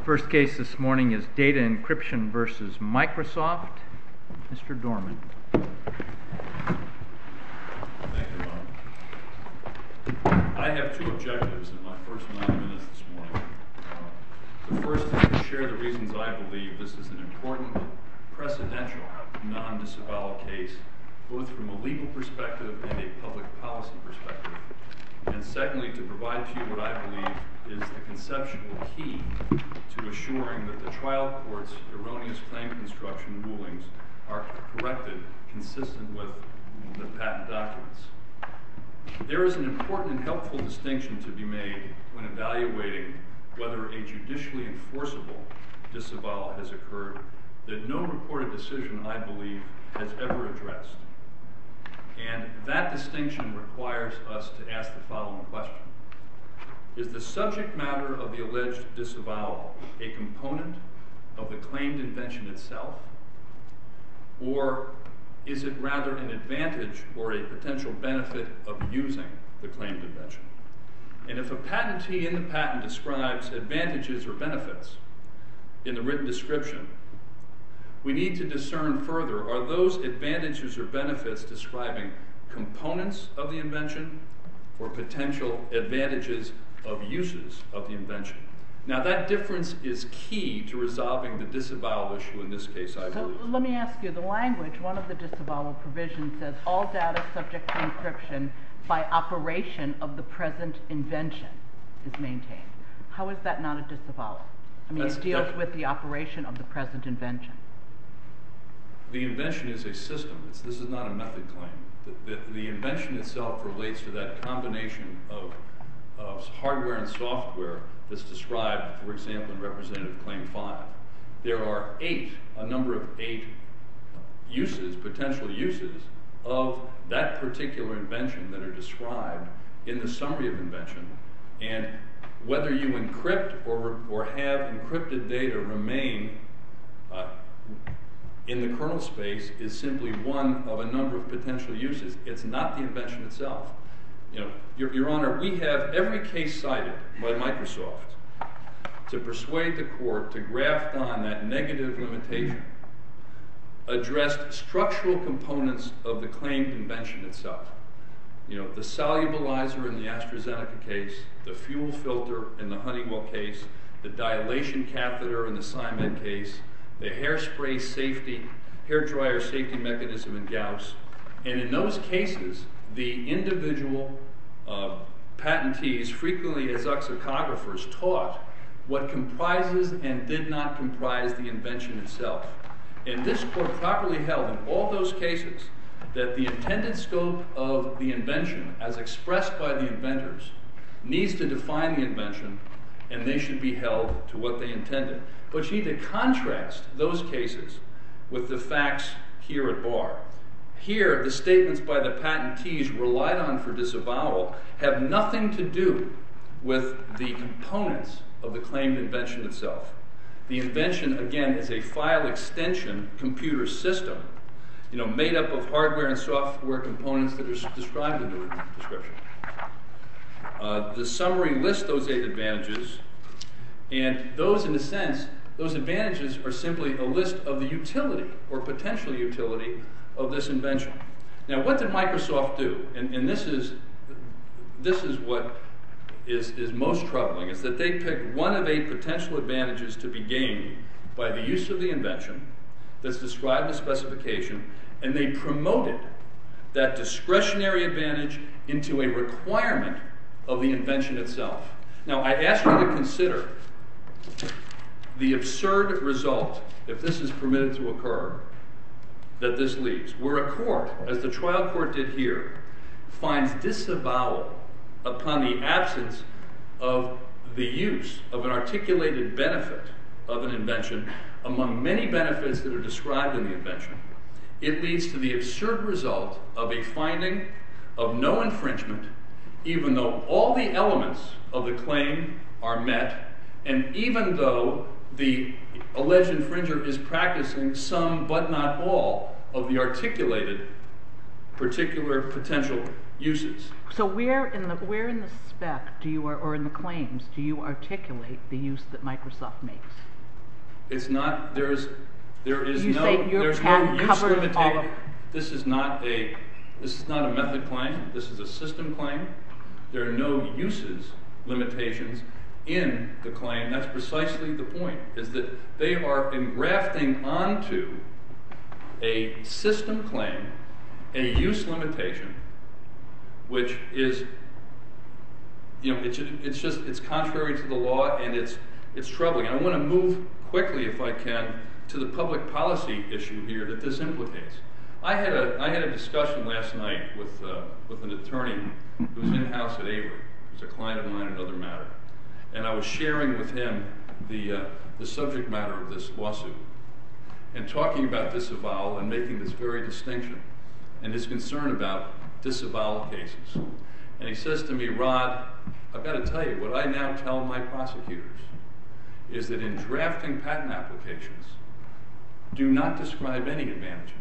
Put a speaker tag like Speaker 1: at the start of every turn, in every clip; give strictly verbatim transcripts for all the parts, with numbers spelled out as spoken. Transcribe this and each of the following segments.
Speaker 1: First case this morning is Data Encryption versus Microsoft. Mister Dorman.
Speaker 2: Thank you, Ron. I have two objectives in my first nine minutes this morning. Uh, the first is to share the reasons I believe this is an important precedential non-disavowal case, both from a legal perspective and a public policy perspective. And secondly, to provide to you what I believe is the conceptual key to assuring that the trial court's erroneous claim construction rulings are corrected consistent with the patent documents. There is an important and helpful distinction to be made when evaluating whether a judicially enforceable disavowal has occurred that no reported decision, I believe, has ever addressed. And that distinction requires us to ask the following question. Is the subject matter of the alleged disavowal a component of the claimed invention itself? Or is it rather an advantage or a potential benefit of using the claimed invention? And if a patentee in the patent describes advantages or benefits in the written description, we need to discern further, are those advantages or benefits describing components of the invention or potential advantages of uses of the invention? Now that difference is key to resolving the disavowal issue in this case, I believe.
Speaker 3: So let me ask you, the language, one of the disavowal provisions says all data subject to encryption by operation of the present invention is maintained. How is that not a disavowal? I mean,
Speaker 2: That's,
Speaker 3: it deals
Speaker 2: that,
Speaker 3: with the operation of the present invention.
Speaker 2: The invention is a system. It's, this is not a method claim. The, the, the invention itself relates to that combination of, of hardware and software that's described, for example, in Representative Claim five. There are eight, a number of eight uses, potential uses, of that particular invention that are described in the summary of invention. And whether you encrypt or, or have encrypted data remain uh, in the kernel space is simply one of a number of potential uses. It's not the invention itself. You know, Your, Your Honor, we have every case cited by Microsoft to persuade the court to graft on that negative limitation addressed structural components of the claimed invention itself. You know, the solubilizer in the AstraZeneca case, the fuel filter in the Honeywell case, the dilation catheter in the Symed case, the hairspray safety, hair dryer safety mechanism in Gauss. And in those cases, the individual uh, patentees, frequently as lexicographers, taught what comprises and did not comprise the invention itself. And this court properly held in all those cases that the intended scope of the invention, as expressed by the inventors, needs to define the invention, and they should be held to what they intended. But you need to contrast those cases with the facts here at bar. Here, the statements by the patentees relied on for disavowal have nothing to do with the components of the claimed invention itself. The invention, again, is a file extension computer system, you know, made up of hardware and software components that are described in the description. Uh, the summary lists those eight advantages, and those, in a sense, those advantages are simply a list of the utility or potential utility of this invention. Now, what did Microsoft do? And, and this is this is what is, is most troubling, is that they picked one of eight potential advantages to be gained by the use of the invention that's described in the specification, and they promoted that discretionary advantage into a requirement of the invention itself. Now, I ask you to consider the absurd result, if this is permitted to occur, that this leaves. Where a court, as the trial court did here, finds disavowal upon the absence of the use of an articulated benefit of an invention among many benefits that are described in the invention, it leads to the absurd result of a finding of no infringement, even though all the elements of the claim are met, and even though the alleged infringer is practicing some, but not all, of the articulated particular potential uses.
Speaker 3: So where in the where in the spec do you or in the claims do you articulate the use that Microsoft makes?
Speaker 2: It's not. There's there is
Speaker 3: You
Speaker 2: no
Speaker 3: say your
Speaker 2: there's no
Speaker 3: patent
Speaker 2: use
Speaker 3: covers all
Speaker 2: limitation.
Speaker 3: of-
Speaker 2: This is not a this is not a method claim. This is a system claim. There are no uses limitations in the claim. That's precisely the point. Is that they are engrafting onto a system claim a use limitation, which is, you know, it's it's just it's contrary to the law, and it's it's troubling. I want to move quickly, if I can, to the public policy issue here that this implicates. I had a I had a discussion last night with uh, with an attorney who's in house at Avery, who's a client of mine in another matter, and I was sharing with him the uh, the subject matter of this lawsuit, and talking about disavowal and making this very distinction, and his concern about disavowal cases. And he says to me, Rod, I've got to tell you, what I now tell my prosecutors is that in drafting patent applications, do not describe any advantages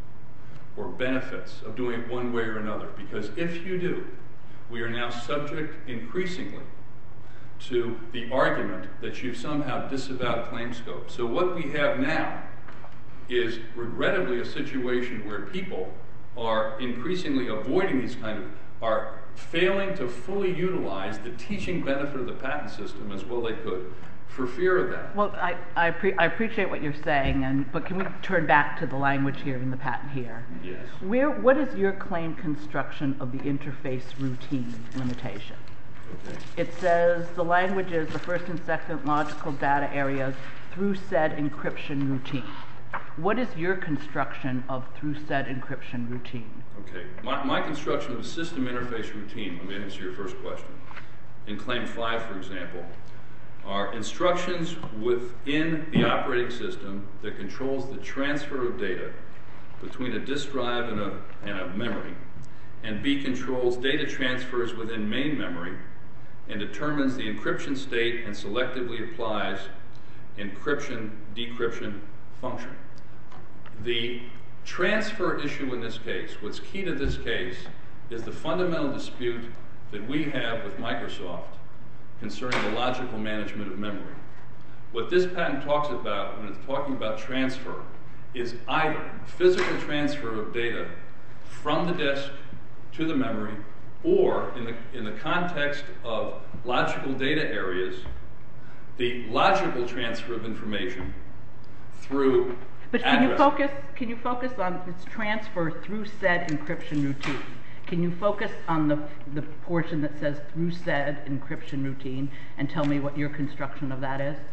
Speaker 2: or benefits of doing it one way or another, because if you do, we are now subject increasingly to the argument that you've somehow disavowed claim scope. So what we have now is regrettably a situation where people are increasingly avoiding these kind of, are failing to fully utilize the teaching benefit of the patent system as well they could for fear of that.
Speaker 3: Well, I I, pre- I appreciate what you're saying, and but can we turn back to the language here in the patent here?
Speaker 2: Yes.
Speaker 3: Where what is your claim construction of the interface routine limitation?
Speaker 2: Okay.
Speaker 3: It says the language is the first and second logical data areas through said encryption routine. What is your construction of through said encryption routine?
Speaker 2: Okay. My, my construction of a system interface routine, let me answer your first question. In Claim five, for example, are instructions within the operating system that controls the transfer of data between a disk drive and a, and a memory, and B controls data transfers within main memory and determines the encryption state and selectively applies encryption decryption function. The transfer issue in this case, what's key to this case, is the fundamental dispute that we have with Microsoft concerning the logical management of memory. What this patent talks about when it's talking about transfer is either physical transfer of data from the disk to the memory, or in the, in the context of logical data areas, the logical transfer of information through
Speaker 3: But can you
Speaker 2: address.
Speaker 3: focus? Can you focus on its transfer through said encryption routine? Can you focus on the the portion that says through said encryption routine and tell me what your construction of that is?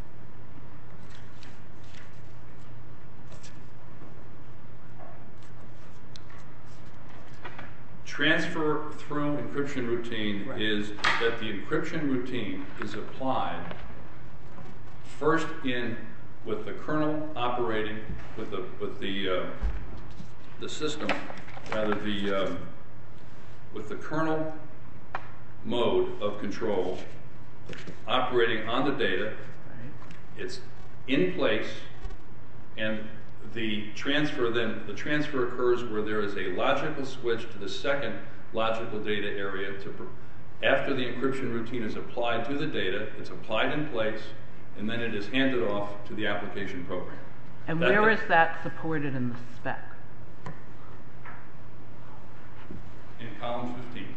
Speaker 2: Transfer through encryption routine
Speaker 3: Right.
Speaker 2: is that the encryption routine is applied first in with the kernel operating with the with the uh, the system, rather the um, with the kernel mode of control operating on the data.
Speaker 3: Right.
Speaker 2: It's in place, and the transfer then the transfer occurs where there is a logical switch to the second logical data area. To after the encryption routine is applied to the data, it's applied in place, and then it is handed off to the application program.
Speaker 3: And
Speaker 2: That
Speaker 3: where
Speaker 2: the-
Speaker 3: is that supported in the spec?
Speaker 2: In column fifteen.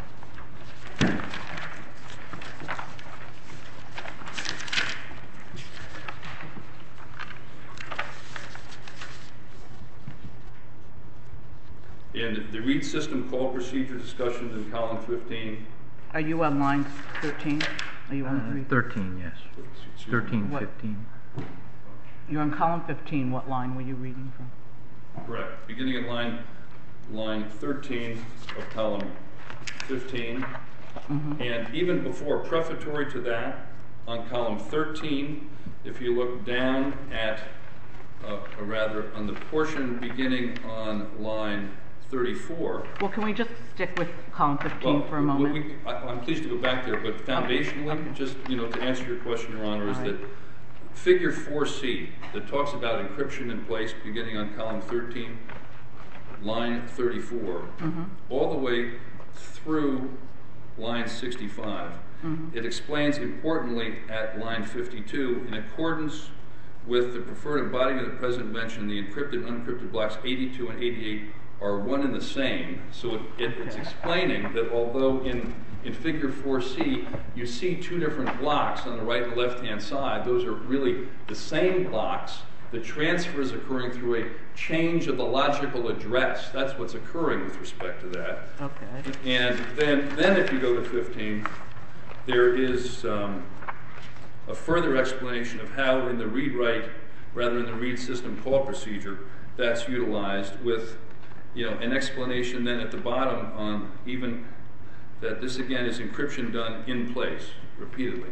Speaker 2: In the read system call procedure discussions in column fifteen.
Speaker 3: Are you on line thirteen? Are you on
Speaker 1: Uh,
Speaker 3: three?
Speaker 1: thirteen, yes.
Speaker 2: Excuse me.
Speaker 1: Thirteen,
Speaker 3: What?
Speaker 1: fifteen.
Speaker 3: You're on column fifteen. What line were you reading from?
Speaker 2: Correct. Beginning at line line thirteen of column fifteen.
Speaker 3: Mm-hmm.
Speaker 2: And even before, prefatory to that, on column thirteen, if you look down at, uh, or rather on the portion beginning on line thirty-four.
Speaker 3: Well, can we just stick with column fifteen
Speaker 2: Well,
Speaker 3: for a
Speaker 2: we-
Speaker 3: moment?
Speaker 2: we- I, I'm pleased to go back there, but foundationally,
Speaker 3: Okay.
Speaker 2: just you know, to answer your question, Your Honor, is
Speaker 3: All right.
Speaker 2: that figure four C that talks about encryption in place, beginning on column thirteen, line thirty-four,
Speaker 3: Mhm.
Speaker 2: all the way through line sixty-five. Mm-hmm. It explains importantly at line fifty-two, in accordance with the preferred embodiment of the present invention, the encrypted and unencrypted blocks eighty-two and eighty-eight are one and the same. So it, it, it's explaining that although in, in figure four C you see two different blocks on the right and left hand side, those are really the same blocks. The transfer is occurring through a change of the logical address. That's what's occurring with respect to that.
Speaker 3: Okay.
Speaker 2: And then, then if you go to fifteen, there is um, a further explanation of how in the read-write, rather in the read system call procedure, that's utilized with, you know, an explanation then at the bottom on even that this again is encryption done in place repeatedly.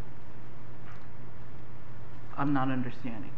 Speaker 3: I'm not understanding.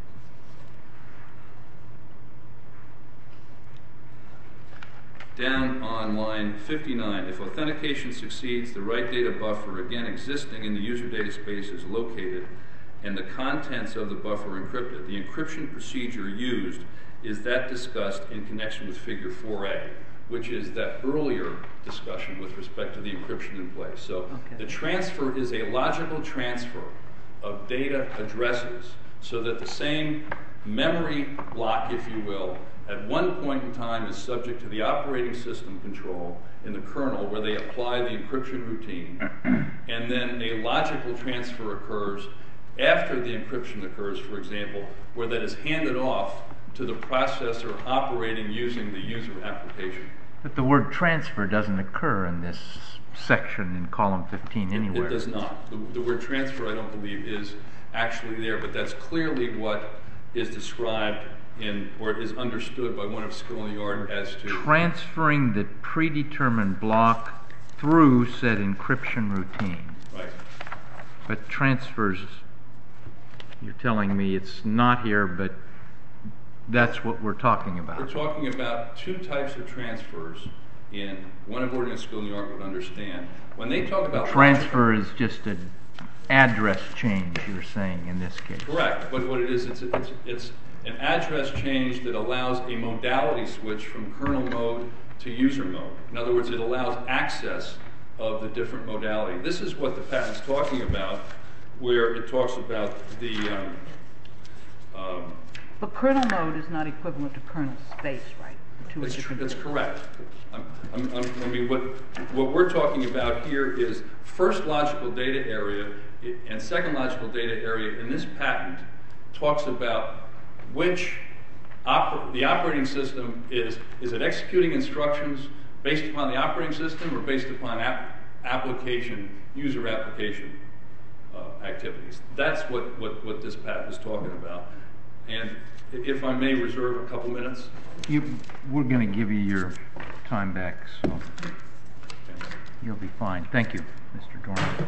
Speaker 2: Down on line fifty-nine, if authentication succeeds, the write data buffer, again existing in the user data space, is located and the contents of the buffer encrypted. The encryption procedure used is that discussed in connection with figure four A, which is that earlier discussion with respect to the encryption in place. So okay. The transfer is a logical transfer of data addresses so that the same memory block, if you will, at one point in time is subject to the operating system control in the kernel where they apply the encryption routine, and then a logical transfer occurs after the encryption occurs, for example, where that is handed off to the processor operating using the user application.
Speaker 1: But the word transfer doesn't occur in this section in column fifteen anywhere.
Speaker 2: It, it does not. The, the word transfer, I don't believe, is actually there, but that's clearly what is described in, or is understood by one of skill in the art as to
Speaker 1: transferring the predetermined block through said encryption routine.
Speaker 2: Right.
Speaker 1: But transfers, you're telling me it's not here, but that's what we're talking about.
Speaker 2: We're talking about two types of transfers in one of ordinary skill in the art would understand. When they talk about
Speaker 1: the transfer logic, is just an address change, you're saying, in this case.
Speaker 2: Correct. But what it is, it's, it's, it's an address change that allows a modality switch from kernel mode to user mode. In other words, it allows access of the different modality. This is what the patent's talking about, where it talks about the um, um,
Speaker 3: but kernel mode is not equivalent to kernel space, right?
Speaker 2: That's, tr that's correct. I'm, I'm, I'm, I mean, what, what we're talking about here is first logical data area and second logical data area in this patent talks about which oper the operating system is. Is it executing instructions based upon the operating system or based upon app application, user application uh, activities? That's what, what, what this patent is talking about. And if I may reserve a couple minutes.
Speaker 1: You, we're going to give you your time back, so okay. You'll be fine. Thank you, Mister Dorman.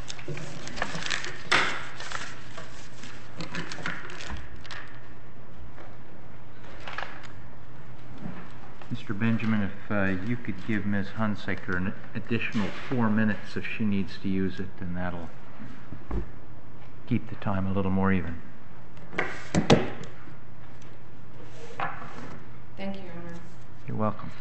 Speaker 1: Mister Benjamin, if uh, you could give Miz Hunsaker an additional four minutes if she needs to use it, then that'll keep the time a little more even.
Speaker 4: Thank you, Your Honor.
Speaker 1: You're welcome.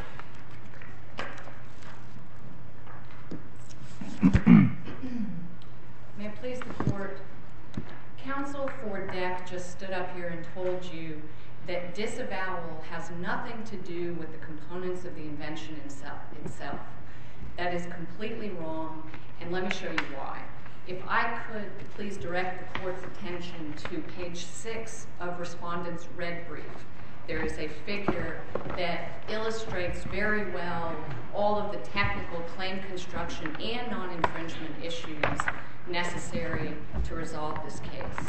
Speaker 4: May it please the Court, counsel for D E C just stood up here and told you that disavowal has nothing to do with the components of the invention itself. itself. That is completely wrong, and let me show you why. If I could please direct the Court's attention to page six of Respondent's red brief. There is a figure that illustrates very well all of the technical claim construction and non-infringement issues necessary to resolve this case.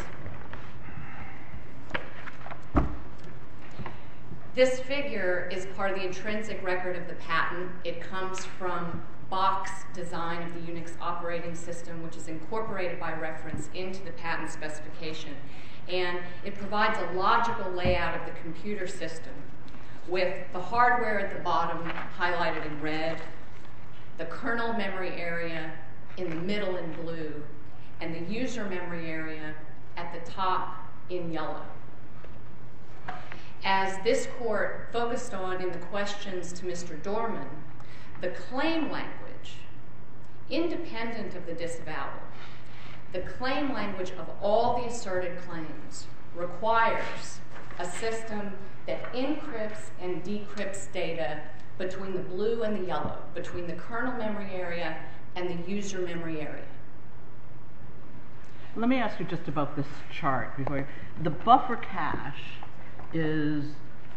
Speaker 4: This figure is part of the intrinsic record of the patent. It comes from Bach's design of the Unix operating system, which is incorporated by reference into the patent specification. And it provides a logical layout of the computer system with the hardware at the bottom highlighted in red, the kernel memory area in the middle in blue, and the user memory area at the top in yellow. As this Court focused on in the questions to Mister Dorman, The claim language, independent of the disavowal, the claim language of all the asserted claims requires a system that encrypts and decrypts data between the blue and the yellow, between the kernel memory area and the user memory area.
Speaker 3: Let me ask you just about this chart before. The buffer cache is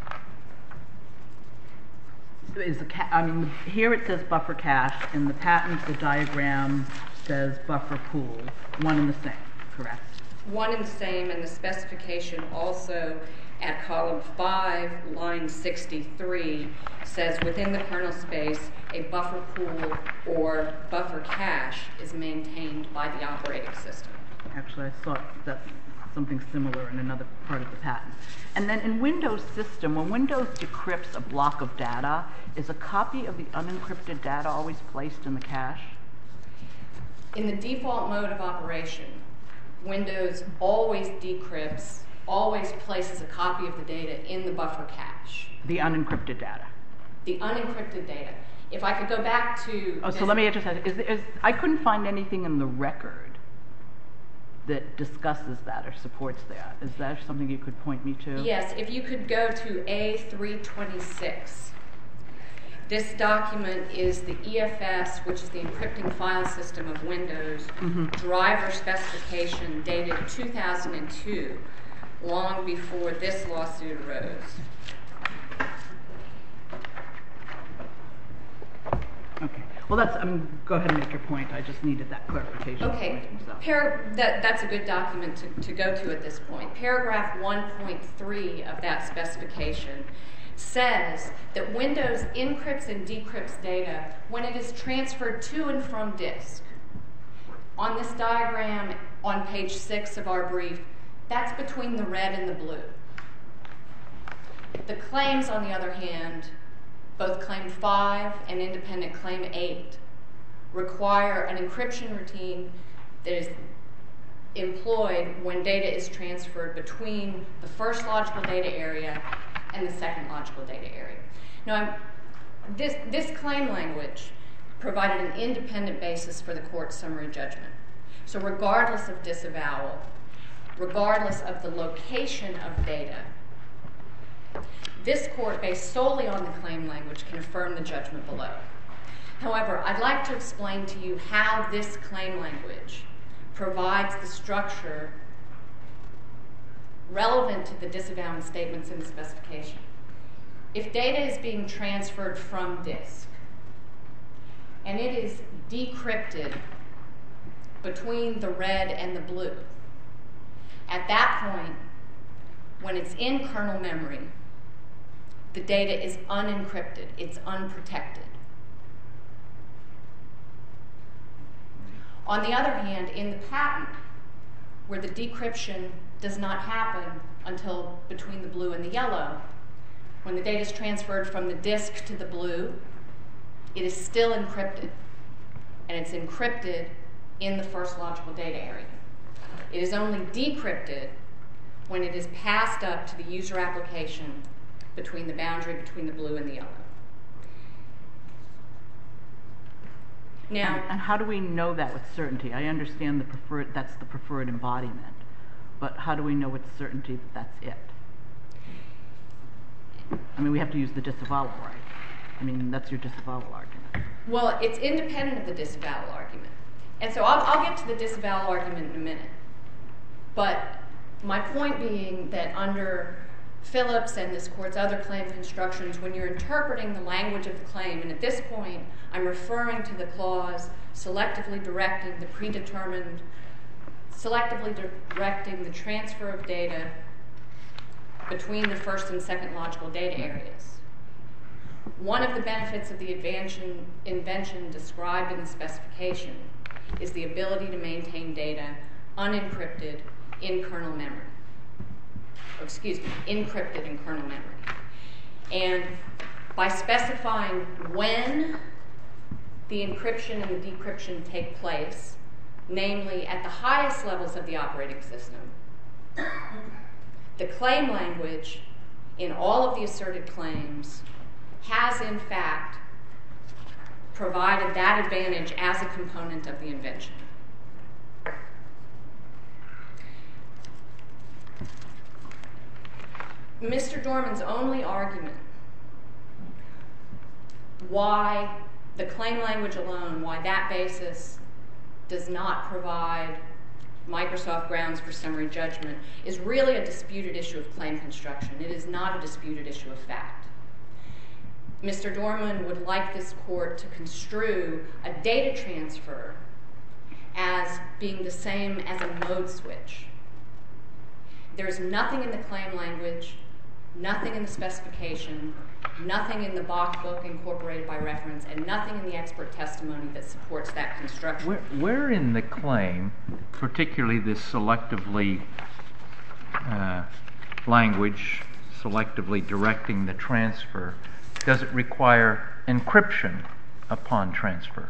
Speaker 3: is a ca I mean, here it says buffer cache. In the patent, the diagram says buffer pool. One and the same, correct?
Speaker 4: One and the same, and the specification also at column five, line sixty-three, says within the kernel space, a buffer pool or buffer cache is maintained by the operating system.
Speaker 3: Actually, I thought that's something similar in another part of the patent. And then in Windows system, when Windows decrypts a block of data, is a copy of the unencrypted data always placed in the cache?
Speaker 4: In the default mode of operation, Windows always decrypts, always places a copy of the data in the buffer cache.
Speaker 3: The unencrypted data?
Speaker 4: The unencrypted data. If I could go back to...
Speaker 3: Oh, so let me just ask, is, is, I couldn't find anything in the record that discusses that or supports that. Is that something you could point me to?
Speaker 4: Yes, if you could go to A three twenty-six. This document is the E F S, which is the encrypting file system of Windows, mm-hmm. driver specification dated two thousand two, long before this lawsuit arose.
Speaker 3: Okay. Well, that's, I mean, go ahead and make your point. I just needed that clarification.
Speaker 4: Okay.
Speaker 3: So.
Speaker 4: Par that, that's a good document to, to go to at this point. Paragraph one point three of that specification says that Windows encrypts and decrypts data when it is transferred to and from disk. On this diagram on page six of our brief, that's between the red and the blue. The claims, on the other hand, both Claim five and independent Claim eight, require an encryption routine that is employed when data is transferred between the first logical data area and the second logical data area. Now, I'm, this, this claim language provided an independent basis for the court's summary judgment. So regardless of disavowal, regardless of the location of data, this court, based solely on the claim language, can affirm the judgment below. However, I'd like to explain to you how this claim language provides the structure relevant to the disavowing statements in the specification. If data is being transferred from disk and it is decrypted between the red and the blue, at that point, when it's in kernel memory, the data is unencrypted, it's unprotected. On the other hand, in the patent, where the decryption does not happen until between the blue and the yellow, when the data is transferred from the disk to the blue, it is still encrypted, and it's encrypted in the first logical data area. It is only decrypted when it is passed up to the user application between the boundary between the blue and the yellow. Now,
Speaker 3: and how do we know that with certainty? I understand the preferred, that's the preferred embodiment, but how do we know with certainty that that's it? I mean, we have to use the disavowal, right? I mean, that's your disavowal argument.
Speaker 4: Well, it's independent of the disavowal argument. And so I'll, I'll get to the disavowal argument in a minute. But my point being that under Phillips and this court's other claim constructions, when you're interpreting the language of the claim, and at this point I'm referring to the clause selectively directing the predetermined, selectively directing the transfer of data between the first and second logical data areas. One of the benefits of the invention, invention described in the specification is the ability to maintain data unencrypted in kernel memory. Or excuse me, encrypted in kernel memory. And by specifying when the encryption and the decryption take place, namely at the highest levels of the operating system, the claim language in all of the asserted claims has in fact provided that advantage as a component of the invention. Mister Dorman's only argument why the claim language alone, why that basis does not provide Microsoft grounds for summary judgment, is really a disputed issue of claim construction. It is not a disputed issue of fact. Mister Dorman would like this court to construe a data transfer as being the same as a mode switch. There's nothing in the claim language, nothing in the specification, nothing in the Bach book incorporated by reference, and nothing in the expert testimony that supports that construction.
Speaker 1: Where, where in the claim, particularly this selectively uh, language, selectively directing the transfer, does it require encryption upon transfer?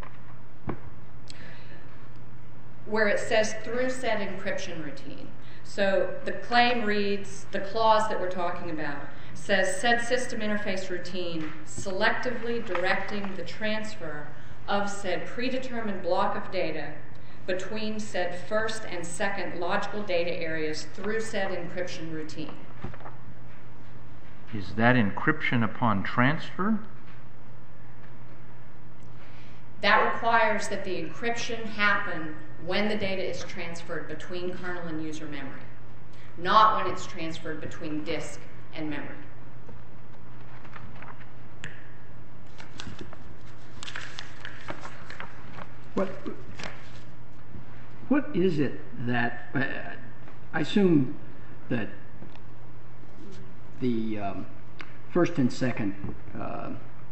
Speaker 4: Where it says through said encryption routine. So the claim reads, the clause that we're talking about says said system interface routine selectively directing the transfer of said predetermined block of data between said first and second logical data areas through said encryption routine.
Speaker 1: Is that encryption upon transfer?
Speaker 4: That requires that the encryption happen when the data is transferred between kernel and user memory, not when it's transferred between disk and memory.
Speaker 5: What, what is it that, uh, I assume that the um, first and second, uh,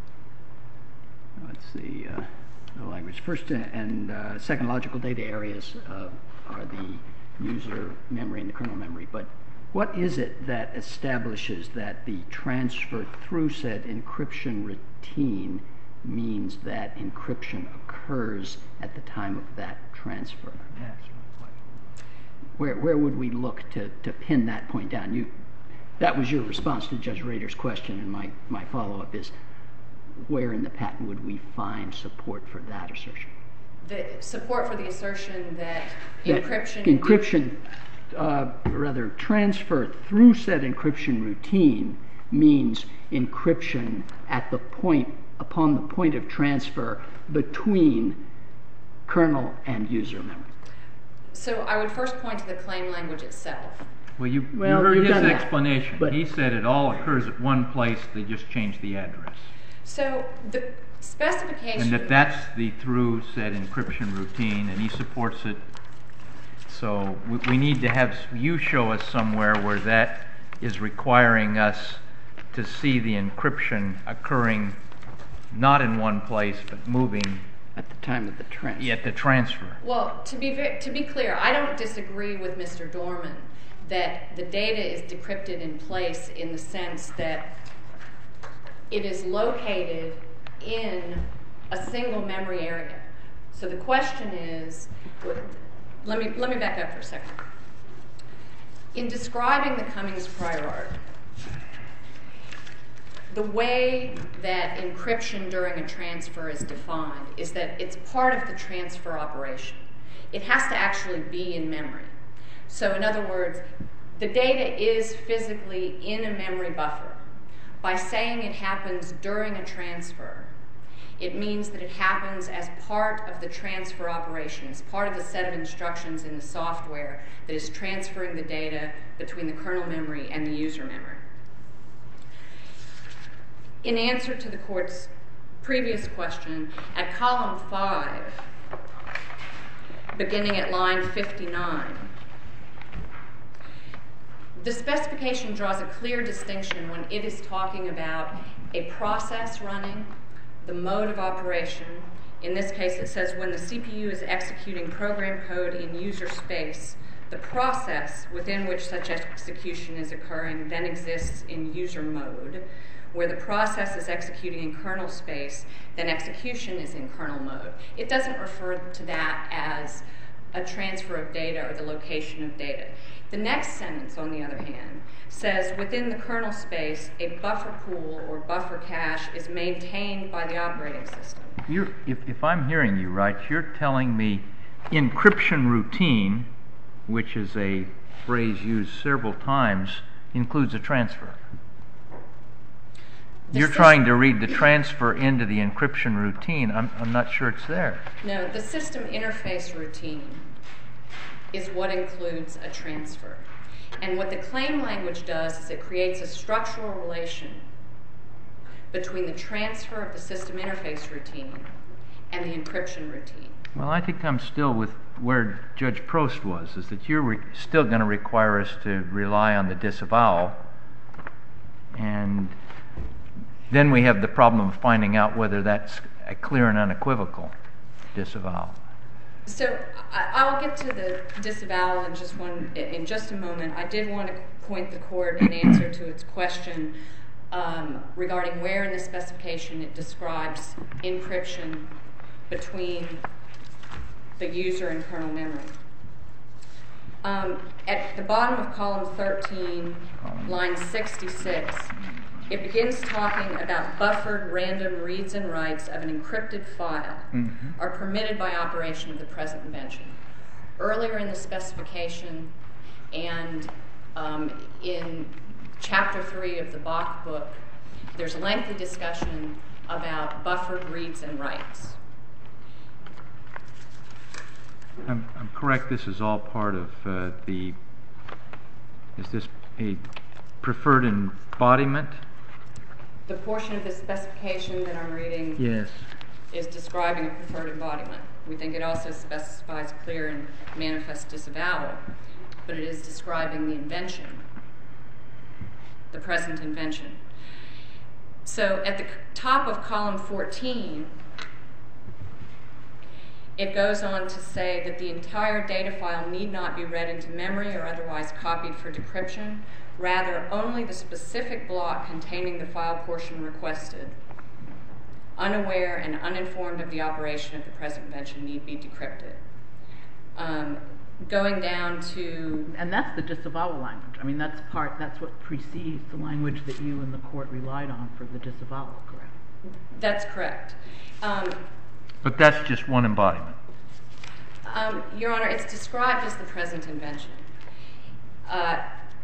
Speaker 5: let's see, uh, the language, first and uh, second logical data areas uh, are the user memory and the kernel memory, but what is it that establishes that the transfer through said encryption routine means that encryption occurs at the time of that transfer?
Speaker 1: Yes.
Speaker 5: Where, where would we look to, to pin that point down? You, that was your response to Judge Rader's question, and my, my follow-up is, where in the patent would we find support for that assertion?
Speaker 4: The support for the assertion that,
Speaker 5: that
Speaker 4: encryption...
Speaker 5: Encryption, uh, rather, transfer through said encryption routine means encryption at the point, upon the point of transfer between kernel and user memory.
Speaker 4: So I would first point to the claim language itself.
Speaker 1: Well, you,
Speaker 5: Well,
Speaker 1: you heard
Speaker 5: you've
Speaker 1: his
Speaker 5: done that,
Speaker 1: explanation.
Speaker 5: but-
Speaker 1: He said it all occurs at one place, they just change the address.
Speaker 4: So the specification...
Speaker 1: And that that's the through said encryption routine, and he supports it. So we, we need to have you show us somewhere where that is requiring us to see the encryption occurring not in one place, but moving
Speaker 5: At the time of the transfer.
Speaker 1: at the transfer.
Speaker 4: Well, to be ve- to be clear, I don't disagree with Mister Dorman that the data is decrypted in place in the sense that it is located in a single memory area. So the question is, let me let me back up for a second. In describing the Cummings prior art, the way that encryption during a transfer is defined is that it's part of the transfer operation. It has to actually be in memory. So in other words, the data is physically in a memory buffer. By saying it happens during a transfer, it means that it happens as part of the transfer operation, as part of the set of instructions in the software that is transferring the data between the kernel memory and the user memory. In answer to the court's previous question, at column five, beginning at line fifty-nine, the specification draws a clear distinction when it is talking about a process running, the mode of operation. In this case, it says when the C P U is executing program code in user space, the process within which such execution is occurring then exists in user mode. Where the process is executing in kernel space, then execution is in kernel mode. It doesn't refer to that as a transfer of data or the location of data. The next sentence, on the other hand, says within the kernel space, a buffer pool or buffer cache is maintained by the operating system.
Speaker 1: You're, if, if I'm hearing you right, you're telling me encryption routine, which is a phrase used several times, includes a transfer.
Speaker 4: The
Speaker 1: You're
Speaker 4: system,
Speaker 1: trying to read the transfer into the encryption routine. I'm, I'm not sure it's there.
Speaker 4: No, the system interface routine is what includes a transfer. And what the claim language does is it creates a structural relation between the transfer of the system interface routine and the encryption routine.
Speaker 1: Well, I think I'm still with where Judge Prost was, is that you're re- still going to require us to rely on the disavowal, and then we have the problem of finding out whether that's a clear and unequivocal disavowal.
Speaker 4: So I- I'll get to the disavowal in just one in just a moment. I did want to point the court in answer to its question um, regarding where in the specification it describes encryption between the user and kernel memory. Um, at the bottom of column thirteen, line sixty-six, it begins talking about buffered random reads and writes of an encrypted file mm-hmm. are permitted by operation of the present invention. Earlier in the specification and um, in chapter three of the Bach book, there's a lengthy discussion about buffered reads and writes.
Speaker 1: I'm, I'm correct, this is all part of uh, the, is this a preferred embodiment?
Speaker 4: The portion of the specification that I'm reading
Speaker 1: yes.
Speaker 4: is describing a preferred embodiment. We think it also specifies clear and manifest disavowal, but it is describing the invention, the present invention. So at the top of column fourteen, it goes on to say that the entire data file need not be read into memory or otherwise copied for decryption. Rather, only the specific block containing the file portion requested, unaware and uninformed of the operation of the present invention, need be decrypted. Um, going down to...
Speaker 3: And that's the disavowal language. I mean, that's part, that's what precedes the language that you and the court relied on for the disavowal, correct?
Speaker 4: That's correct. Um,
Speaker 1: But that's just one embodiment.
Speaker 4: Um, Your Honor, it's described as the present invention. Uh,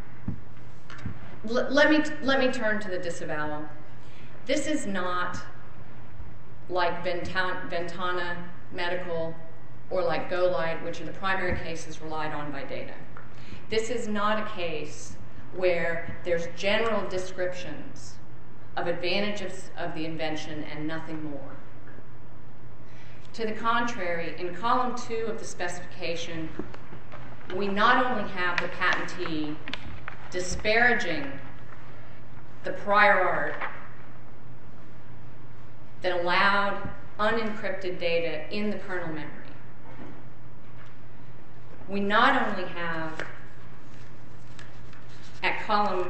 Speaker 4: l- let me t- let me turn to the disavowal. This is not like Ventan- Ventana Medical or like GoLight, which are the primary cases relied on by data. This is not a case where there's general descriptions of advantages of the invention and nothing more. To the contrary, in column two of the specification, we not only have the patentee disparaging the prior art that allowed unencrypted data in the kernel memory. We not only have, at column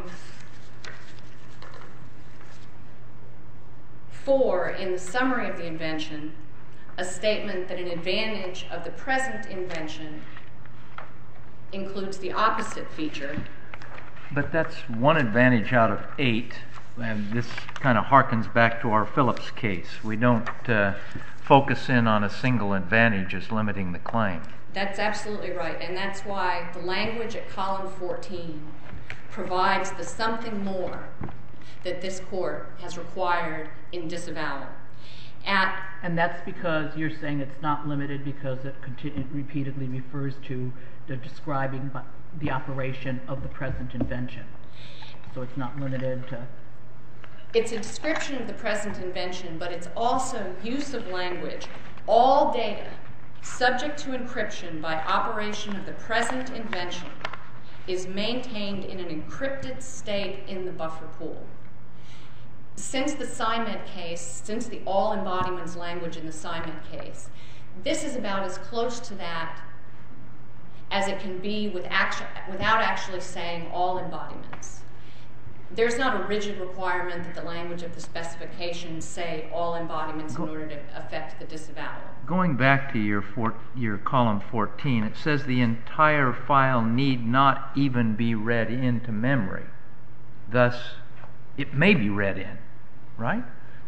Speaker 4: four in the summary of the invention, a statement that an advantage of the present invention includes the opposite feature.
Speaker 1: But that's one advantage out of eight, and this kind of harkens back to our Phillips case. We don't uh, focus in on a single advantage as limiting the claim.
Speaker 4: That's absolutely right, and that's why the language at column fourteen provides the something more that this court has required in disavowal. At
Speaker 3: And that's because you're saying it's not limited because it, continu- it repeatedly refers to the describing the operation of the present invention. So it's not limited to...
Speaker 4: It's a description of the present invention, but it's also use of language. All data subject to encryption by operation of the present invention is maintained in an encrypted state in the buffer pool. Since the SciMed case, since the all embodiments language in the SciMed case, this is about as close to that as it can be with actu- without actually saying all embodiments. There's not a rigid requirement that the language of the specification say all embodiments in order to affect the disavowal.
Speaker 1: going back to your, four, your column fourteen, it says the entire file need not even be read into memory. Thus, it may be read in, right?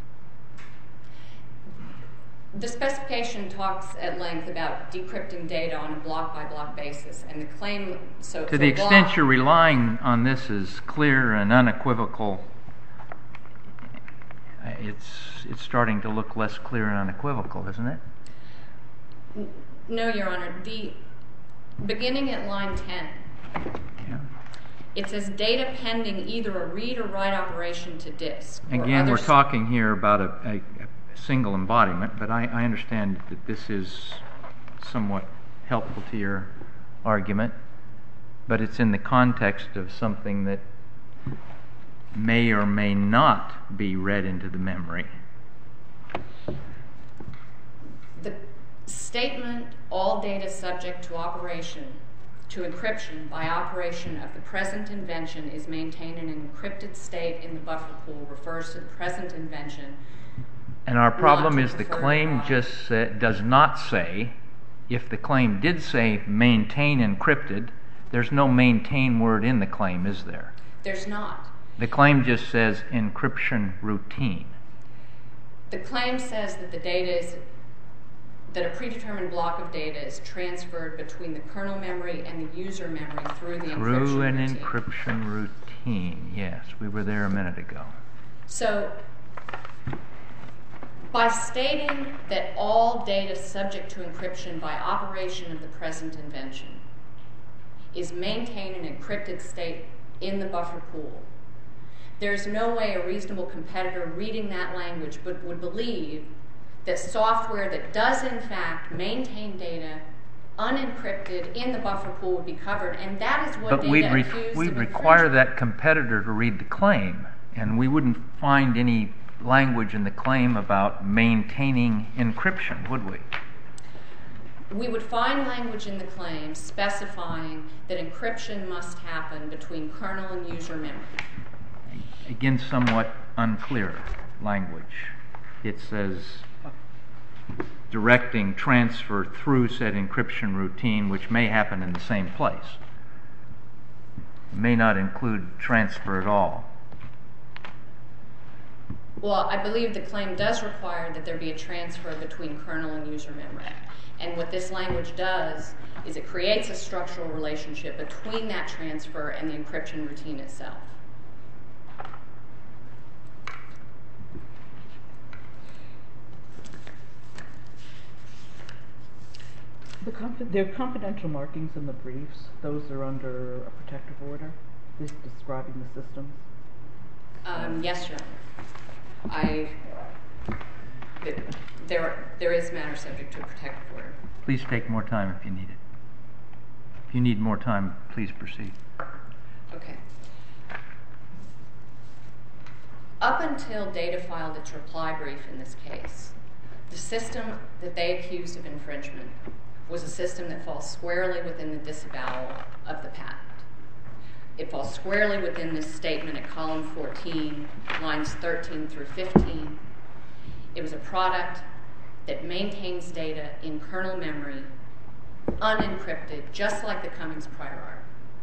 Speaker 4: The specification talks at length about decrypting data on a block-by-block basis, and the claim... so
Speaker 1: To the extent you're relying on this as clear and unequivocal, it's, it's starting to look less clear and unequivocal, isn't it?
Speaker 4: No, Your Honor. The beginning at line ten,
Speaker 1: Yeah.
Speaker 4: it says data pending either a read or write operation to disk. or
Speaker 1: Again,
Speaker 4: other
Speaker 1: we're
Speaker 4: s-
Speaker 1: talking here about a, a, a single embodiment, but I, I understand that this is somewhat helpful to your argument, but it's in the context of something that may or may not be read into the memory.
Speaker 4: The statement, all data subject to operation, to encryption by operation of the present invention is maintained in an encrypted state in the buffer pool, refers to the present invention.
Speaker 1: And our problem
Speaker 4: Not to
Speaker 1: is the
Speaker 4: preferred
Speaker 1: claim
Speaker 4: product.
Speaker 1: just sa does not say, if the claim did say maintain encrypted, there's no maintain word in the claim, is there?
Speaker 4: There's not.
Speaker 1: The claim just says encryption routine.
Speaker 4: The claim says that the data is, that a predetermined block of data is transferred between the kernel memory and the user memory through the encryption
Speaker 1: Through an
Speaker 4: routine.
Speaker 1: encryption routine, yes. We were there a minute ago.
Speaker 4: So, by stating that all data subject to encryption by operation of the present invention is maintained in an encrypted state in the buffer pool, there's no way a reasonable competitor reading that language but would believe that software that does in fact maintain data unencrypted in the buffer pool would be covered, and that is what
Speaker 1: But
Speaker 4: data
Speaker 1: we'd, re
Speaker 4: accused
Speaker 1: we'd
Speaker 4: of
Speaker 1: require
Speaker 4: infringement.
Speaker 1: that competitor to read the claim, and we wouldn't find any language in the claim about maintaining encryption, would we?
Speaker 4: We would find language in the claim specifying that encryption must happen between kernel and user memory.
Speaker 1: Again, somewhat unclear language. It says directing transfer through said encryption routine, which may happen in the same place. It may not include transfer at all.
Speaker 4: Well, I believe the claim does require that there be a transfer between kernel and user memory. And what this language does is it creates a structural relationship between that transfer and the encryption routine itself.
Speaker 3: The confi- there are confidential markings in the briefs. Those are under a protective order, this describing the systems.
Speaker 4: Um, yes, Your Honor. I, th- there, there is matter subject to a protective order.
Speaker 1: Please take more time if you need it. If you need more time, please proceed.
Speaker 4: Okay. Up until Data filed its reply brief in this case, the system that they accused of infringement was a system that falls squarely within the disavowal of the patent. It falls squarely within this statement at column fourteen, lines thirteen through fifteen. It was a product that maintains data in kernel memory, unencrypted, just like the Cummings prior art.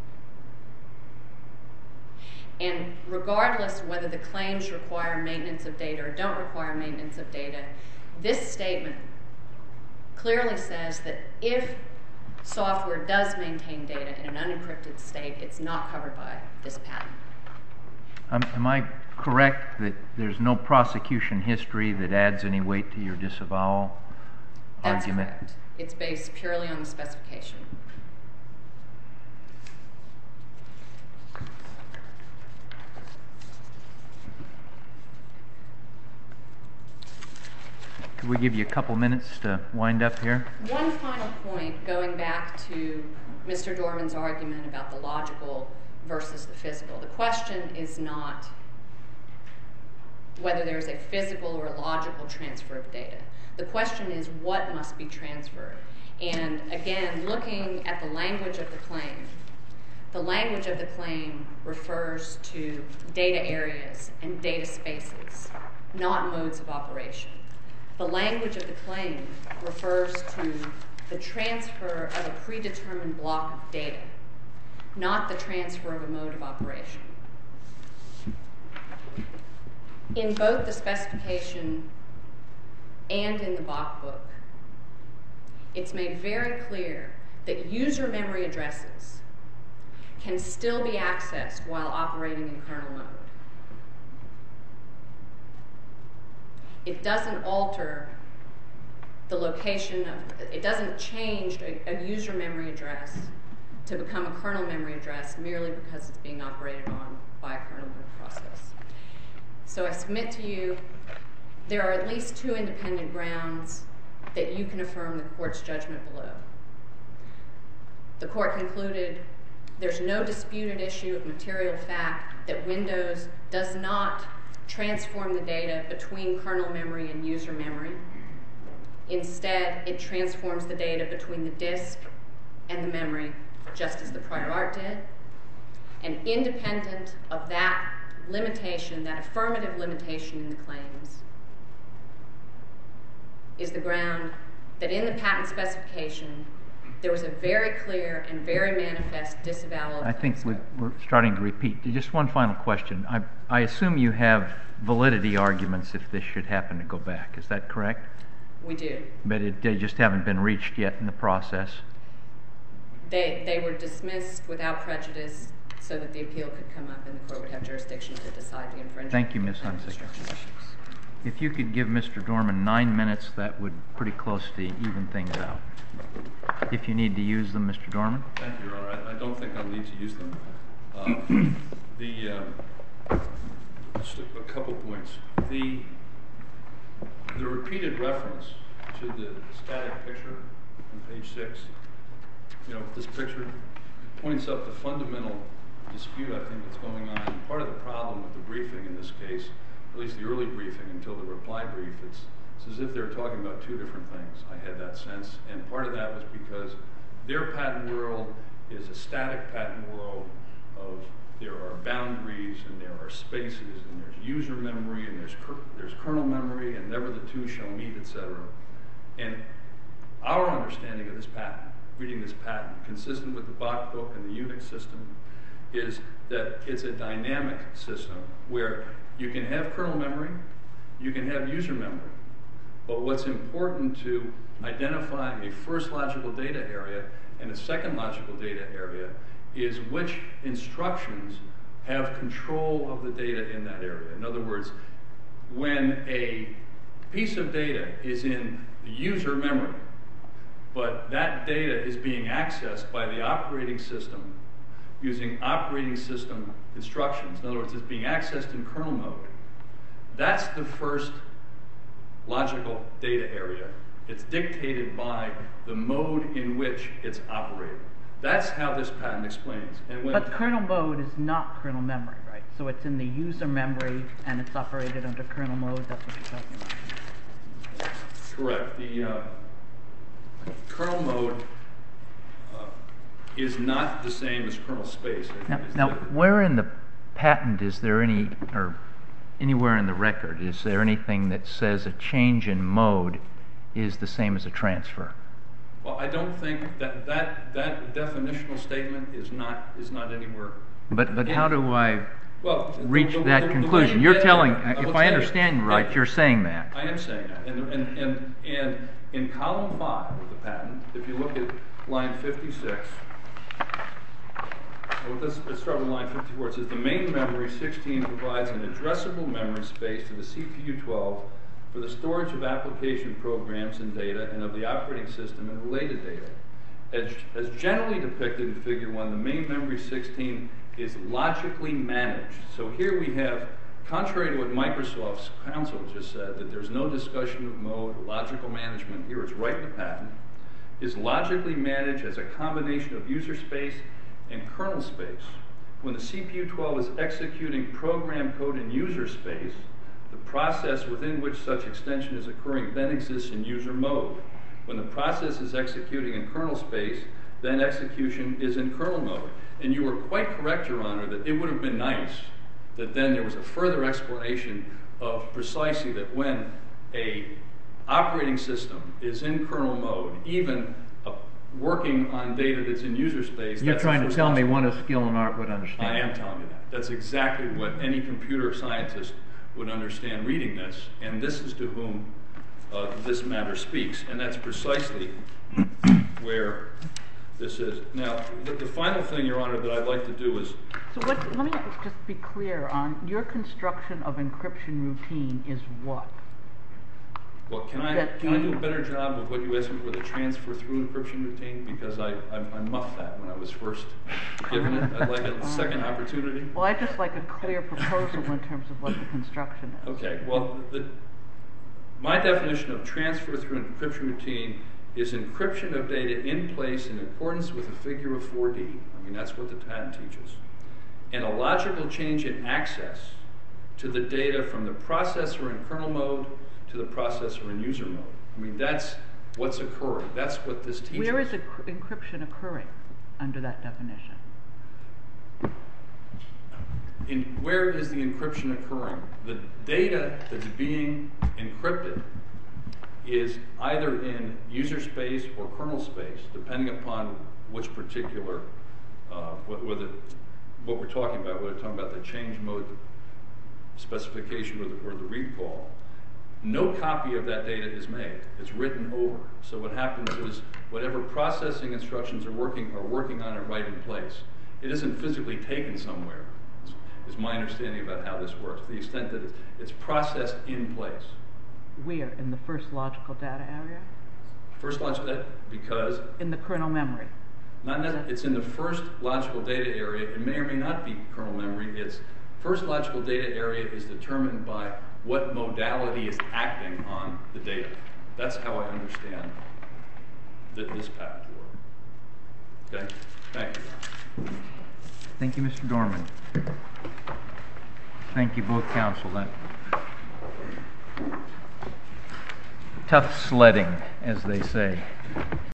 Speaker 4: And regardless whether the claims require maintenance of data or don't require maintenance of data, this statement clearly says that if software does maintain data in an unencrypted state, it's not covered by this patent.
Speaker 1: Um, am I correct that there's no prosecution history that adds any weight to your disavowal
Speaker 4: That's
Speaker 1: argument?
Speaker 4: correct. It's based purely on the specification.
Speaker 1: Could we give you a couple minutes to wind up here?
Speaker 4: One final point, going back to Mister Dorman's argument about the logical versus the physical. The question is not whether there's a physical or logical transfer of data. The question is what must be transferred. And again, looking at the language of the claim, the language of the claim refers to data areas and data spaces, not modes of operation. The language of the claim refers to the transfer of a predetermined block of data, not the transfer of a mode of operation. In both the specification and in the Bach book, it's made very clear that user memory addresses can still be accessed while operating in kernel mode. It doesn't alter the location of, it doesn't change a, a user memory address to become a kernel memory address merely because it's being operated on by a kernel mode process. So I submit to you, there are at least two independent grounds that you can affirm the court's judgment below. The court concluded there's no disputed issue of material fact that Windows does not transform the data between kernel memory and user memory. Instead, it transforms the data between the disk and the memory, just as the prior art did. And independent of that limitation, that affirmative limitation in the claims, is the ground that in the patent specification, there was a very clear and very manifest disavowal of
Speaker 1: I think we, we're starting to repeat. Just one final question. I, I assume you have validity arguments if this should happen to go back. Is that correct?
Speaker 4: We do.
Speaker 1: But it, they just haven't been reached yet in the process?
Speaker 4: They, they were dismissed without prejudice so that the appeal could come up and the court would have jurisdiction to decide the infringement.
Speaker 1: Thank you, Miz Hunsaker. If you could give Mister Dorman nine minutes, that would pretty close to even things out. If you need to use them, Mister Dorman.
Speaker 2: Thank you, Your Honor. I, I don't think I'll need to use them. Uh, the um, just a, a couple points. The the repeated reference to the static picture on page six. You know, this picture points up the fundamental dispute I think that's going on. And part of the problem with the briefing in this case, at least the early briefing until the reply brief, it's, it's as if they were talking about two different things. I had that sense, and part of that was because their patent world is a static patent world of there are boundaries and there are spaces and there's user memory and there's there's kernel memory and never the two shall meet, et cetera. And our understanding of this patent, reading this patent, consistent with the Bach book and the Unix system, is that it's a dynamic system where you can have kernel memory, you can have user memory, but what's important to identifying a first logical data area and a second logical data area is which instructions have control of the data in that area. In other words, when a piece of data is in the user memory, but that data is being accessed by the operating system using operating system instructions. In other words, it's being accessed in kernel mode. That's the first logical data area. It's dictated by the mode in which it's operated. That's how this patent explains. And when
Speaker 3: but kernel mode is not kernel memory, right? So it's in the user memory and it's operated under kernel mode. That's what you're talking about.
Speaker 2: Correct. The uh, kernel mode uh, is not the same as kernel space.
Speaker 1: Now, now where in the patent is there any, or anywhere in the record, is there anything that says a change in mode is the same as a transfer?
Speaker 2: Well, I don't think that that, that definitional statement is not is not anywhere.
Speaker 1: But but in, how do I
Speaker 2: well,
Speaker 1: reach
Speaker 2: the, the,
Speaker 1: that
Speaker 2: the,
Speaker 1: conclusion?
Speaker 2: The
Speaker 1: you're telling,
Speaker 2: I
Speaker 1: if I understand
Speaker 2: you,
Speaker 1: right,
Speaker 2: yeah,
Speaker 1: you're saying that.
Speaker 2: I am saying that. And, and, and, and in column five of the patent, if you look at line fifty-six, well, let's, let's start with line fifty-four. It says the main memory sixteen provides an addressable memory space to the C P U twelve for the storage of application programs and data and of the operating system and related data. As, as generally depicted in figure one, the main memory sixteen is logically managed. So here we have, contrary to what Microsoft's counsel just said, that there's no discussion of mode, logical management, here it's right in the patent, is logically managed as a combination of user space and kernel space. When the C P U twelve is executing program code in user space, the process within which such extension is occurring then exists in user mode. When the process is executing in kernel space, then execution is in kernel mode. And you were quite correct, Your Honor, that it would have been nice that then there was a further explanation of precisely that when a operating system is in kernel mode, even uh, working on data that's in user space.
Speaker 1: You're
Speaker 2: that's
Speaker 1: trying
Speaker 2: the
Speaker 1: to
Speaker 2: first
Speaker 1: tell me
Speaker 2: logical-
Speaker 1: one of skill and art would understand.
Speaker 2: I am telling you that. That's exactly what any computer scientist would understand reading this, and this is to whom uh, this matter speaks, and that's precisely where this is. Now, the, the final thing, Your Honor, that I'd like to do is,
Speaker 3: So what, let me just be clear on, your construction of encryption routine is what?
Speaker 2: well, can I
Speaker 3: That
Speaker 2: can I do
Speaker 3: the-
Speaker 2: a better job of what you asked me for the transfer through encryption routine? Because I, I, I muffed that when I was first given it. I'd like a second opportunity.
Speaker 3: Well, I'd just like a clear proposal in terms of what the construction is.
Speaker 2: Okay, well, the, my definition of transfer through encryption routine is encryption of data in place in accordance with the figure of four D. I mean, that's what the patent teaches. And a logical change in access to the data from the processor in kernel mode to the processor in user mode. I mean, that's what's occurring. That's what this teaches.
Speaker 3: Where is ec- encryption occurring under that definition?
Speaker 2: In, where is the encryption occurring? The data that's being encrypted is either in user space or kernel space, depending upon which particular, uh, whether what we're talking about, whether we're talking about the change mode specification or the, or the read call. No copy of that data is made. It's written over. So what happens is whatever processing instructions are working are working on it right in place. It isn't physically taken somewhere, is my understanding about how this works, to the extent that it's, it's processed in place.
Speaker 3: Where? In the first logical data area?
Speaker 2: First logical data, because
Speaker 3: In the kernel memory?
Speaker 2: not nec- it's in the first logical data area. It may or may not be kernel memory. Its first logical data area is determined by what modality is acting on the data. That's how I understand th- this patent work. Okay? Thank you.
Speaker 1: Thank you, Mister Dorman. Thank you both, counsel. That tough sledding, as they say.